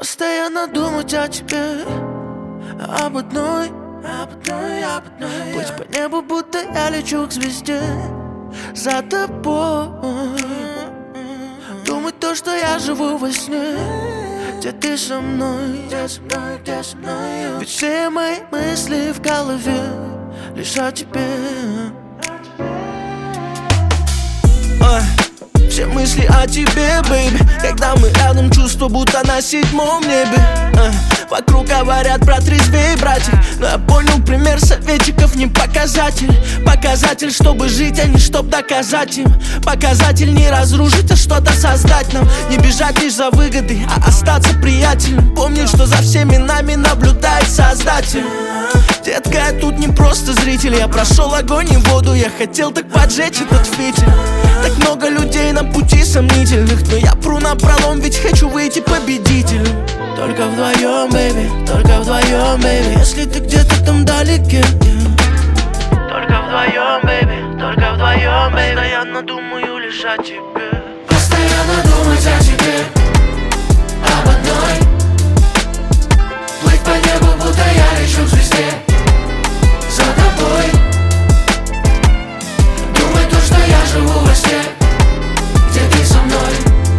Постоянно думать о тебе, об одной. Плыть по небу, будто я лечу к звезде за тобой. Думать то, что я живу во сне, где ты со мной, ведь все мои мысли в голове лишь о тебе. Все мысли о тебе, бэйби. Когда мы рядом, чувство будто на седьмом небе. Вокруг говорят протрезвей, братик, но я понял, пример советчиков не показатель. Показатель, чтобы жить, а не чтоб доказать им. Показатель не разрушить, а что-то создать нам. Не бежать лишь за выгодой, а остаться приятелем. Помнить, что за всеми нами наблюдает Создатель. Детка, я тут не просто зритель. Я прошел огонь и воду, я хотел так поджечь этот фитиль. Так много людей на пути сомнительных, но я пру напролом, ведь хочу выйти победителем. Только вдвоем, бэйби, только вдвоем, бэйби. Если ты где-то там вдалеке, только вдвоем, бэйби, только вдвоем, бэйби. Постоянно думаю лишь о тебе. Постоянно думать о тебе, об одной. Плыть по небу, будто я лечу к звезде за тобой. Думать то, что я живу во сне, где ты со мной.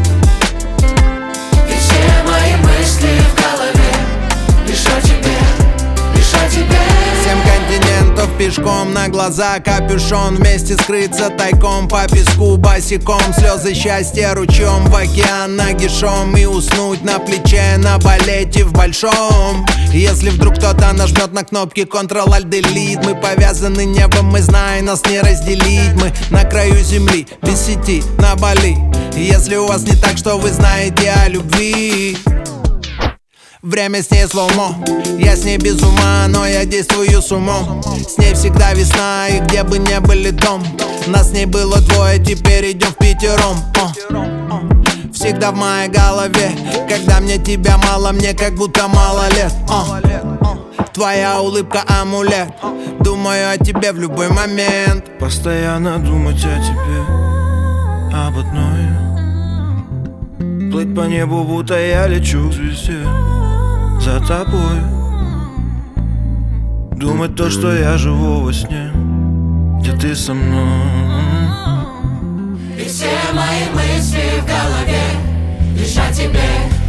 Ведь все мои мысли в голове лишь о тебе, лишь о тебе. 7 континентов пешком, на глаза капюшон. Вместе скрыться тайком по песку босиком. Слезы счастья ручьем в океан нагишом. И уснуть на плече, на балете в большом. Если вдруг кто-то нажмет на кнопки Ctrl-Alt-Delete, мы повязаны небом, мы знаем, нас не разделить. Мы на краю земли, без сети, на Бали. Если у вас не так, что вы знаете о любви. Время с ней слоумо, я с ней без ума, но я действую с умом. С ней всегда весна, и где бы не были дом. Нас с ней было двое, теперь идем впятером. Всегда в моей голове, когда мне тебя мало, мне как будто мало лет. Твоя улыбка амулет, думаю о тебе в любой момент. Постоянно думать о тебе, об одной. Плыть по небу, будто я лечу к звезде за тобой. Думать то, что я живу во сне, где ты со мной. И все мои мысли в голове лишь о тебе.